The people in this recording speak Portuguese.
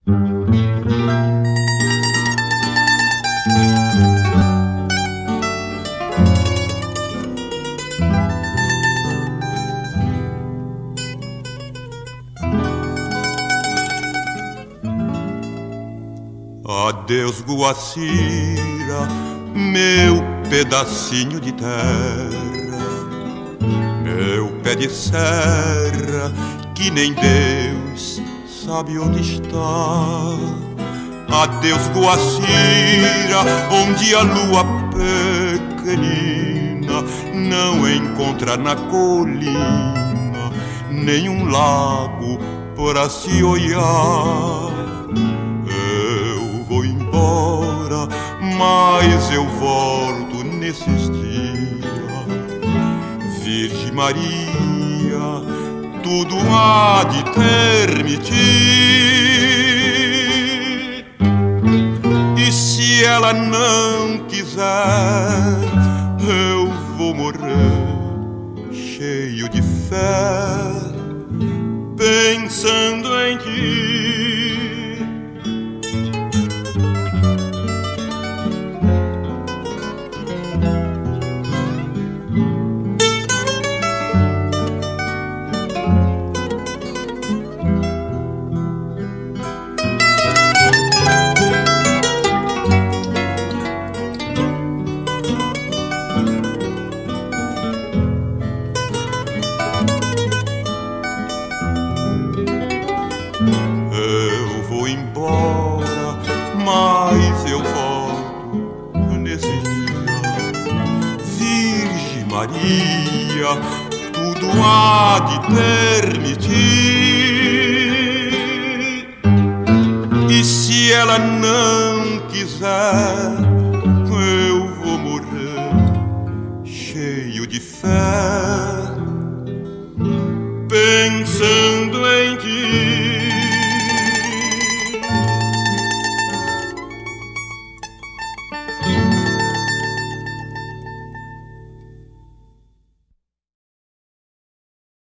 Adeus, Guacira, meu pedacinho de terra, meu pé de serra, que nem Deus sabe onde está. Adeus, Guacira, onde a lua pequenina não encontra na colina nenhum lago para se olhar. Eu vou embora, mas eu volto nesses dias. Virgem Maria, tudo há de permitir. E se ela não quiser, eu vou morrer cheio de fé, pensando em ti. Tudo há de permitir. E se ela não quiser, eu vou morrer cheio de fé, pensando em